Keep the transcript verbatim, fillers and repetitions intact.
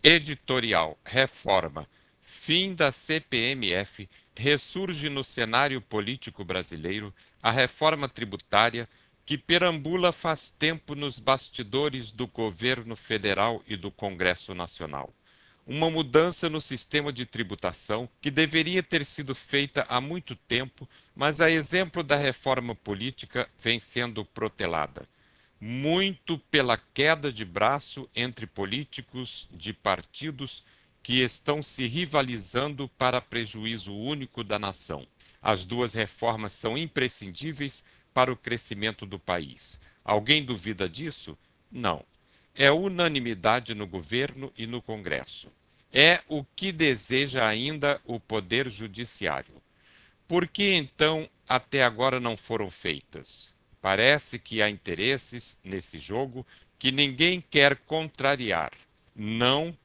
Editorial Reforma. Fim da C P M F. Ressurge no cenário político brasileiro a reforma tributária que perambula faz tempo nos bastidores do governo federal e do Congresso Nacional. Uma mudança no sistema de tributação que deveria ter sido feita há muito tempo, mas a exemplo da reforma política vem sendo protelada muito pela queda de braço entre políticos de partidos que estão se rivalizando para prejuízo único da nação. As duas reformas são imprescindíveis para o crescimento do país. Alguém duvida disso? Não. É unanimidade no governo e no Congresso. É o que deseja ainda o Poder Judiciário. Por que então até agora não foram feitas? Parece que há interesses nesse jogo que ninguém quer contrariar. Não